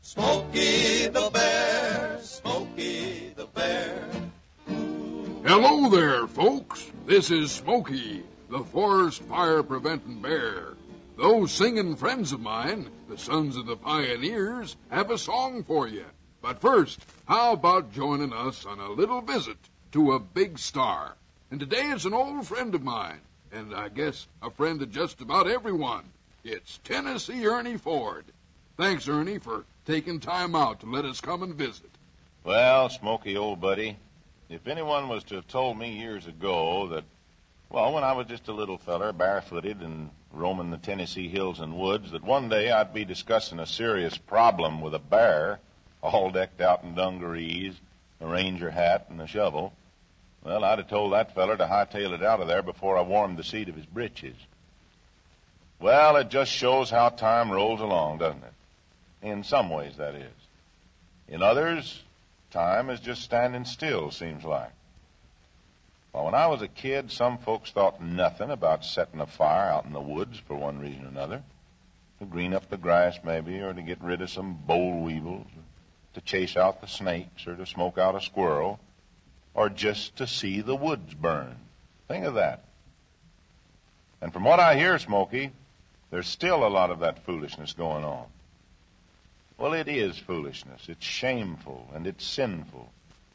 Smokey the Bear, Smokey the Bear. Hello there, folks. This is Smokey, the forest fire-preventing bear. Those singing friends of mine, the Sons of the Pioneers, have a song for you. But first, how about joining us on a little visit to a big star? And today it's an old friend of mine, and I guess a friend of just about everyone. It's Tennessee Ernie Ford. Thanks, Ernie, for taking time out to let us come and visit. Well, Smokey, old buddy, if anyone was to have told me years ago that, well, when I was just a little feller, barefooted and roaming the Tennessee hills and woods, that one day I'd be discussing a serious problem with a bear, all decked out in dungarees, a ranger hat, and a shovel, well, I'd have told that feller to hightail it out of there before I warmed the seat of his britches. Well, it just shows how time rolls along, doesn't it? In some ways, that is. In others, time is just standing still, seems like. Well, when I was a kid, some folks thought nothing about setting a fire out in the woods for one reason or another. To green up the grass, maybe, or to get rid of some boll weevils, or to chase out the snakes, or to smoke out a squirrel, or just to see the woods burn. Think of that. And from what I hear, Smokey, there's still a lot of that foolishness going on. Well, it is foolishness. It's shameful, and it's sinful.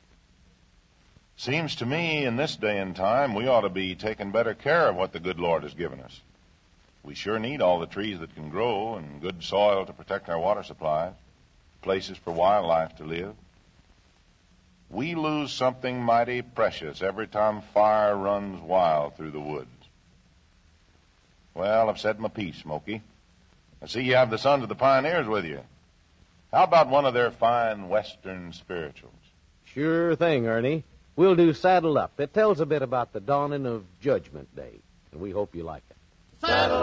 Seems to me in this day and time we ought to be taking better care of what the good Lord has given us. We sure need all the trees that can grow and good soil to protect our water supplies, places for wildlife to live. We lose something mighty precious every time fire runs wild through the woods. Well, I've said my piece, Smokey. I see you have the Sons of the Pioneers with you. How about one of their fine Western spirituals? Sure thing, Ernie. We'll do Saddle Up. It tells a bit about the dawning of Judgment Day, and we hope you like it. Saddle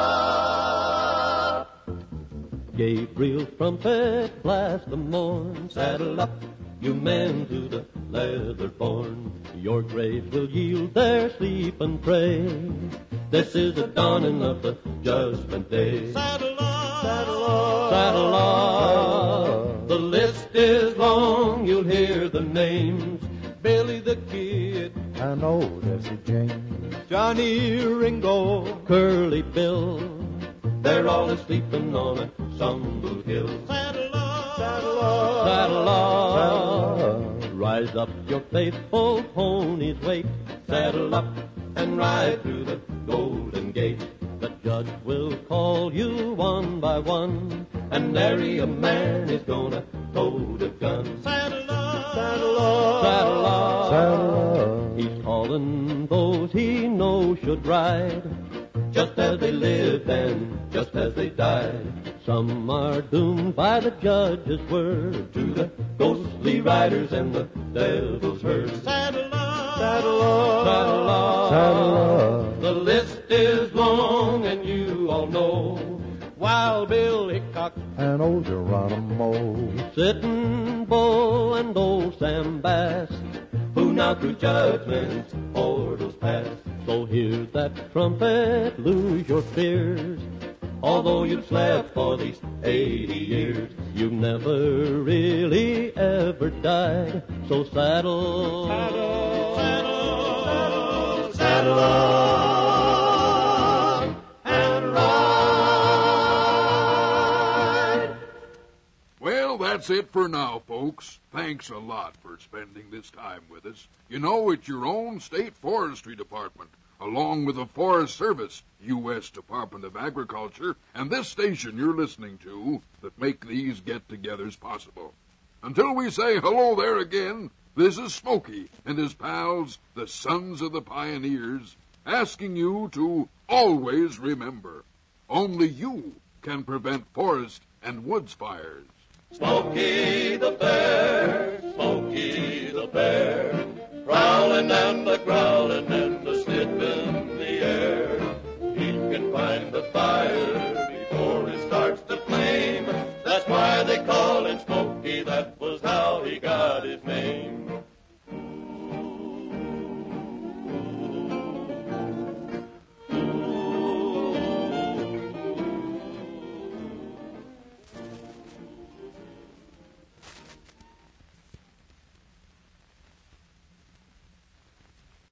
up! Gabriel trumpet blast the morn. Saddle up, you men to the leather born. Your graves will yield their sleep and pray. This is the dawning of the Judgment Day. Saddle up! Saddle up! Saddle up! The list is long, you'll hear the names. Billy the Kid, and old Jesse James, Johnny Ringo, Curly Bill. They're all asleeping on a Sumble Hill. Saddle up! Saddle up! Saddle up! Rise up, your faithful ponies wait. Saddle up and ride through the Golden Gate. The judge will call you one by one, and nary a man is gonna hold a gun. Saddle up! Saddle up! Saddle up! saddle up. He's calling those he knows should ride, just as they lived and just as they died. Some are doomed by the judge's word to the ghostly riders and the devil's herd. Saddle up! Saddle up! Saddle up! Saddle up. The list is long and you all know Wild Bill Hickok, And old Geronimo, Sitting Bull and old Sam Bass, who now through judgment's portals pass. So hear that trumpet, lose your fears. Although you've slept for these 80 years, you've never really ever died. So saddle, saddle, saddle, saddle up and ride. Well, that's it for now, folks. Thanks a lot for spending this time with us. You know, it's your own state forestry department, along with the Forest Service, U.S. Department of Agriculture, and this station you're listening to that make these get-togethers possible. Until we say hello there again, this is Smokey and his pals, the Sons of the Pioneers, asking you to always remember, only you can prevent forest and woods fires. Smokey the Bear, Smokey the Bear, growling and a growling and a sniff in the air. He can find the fire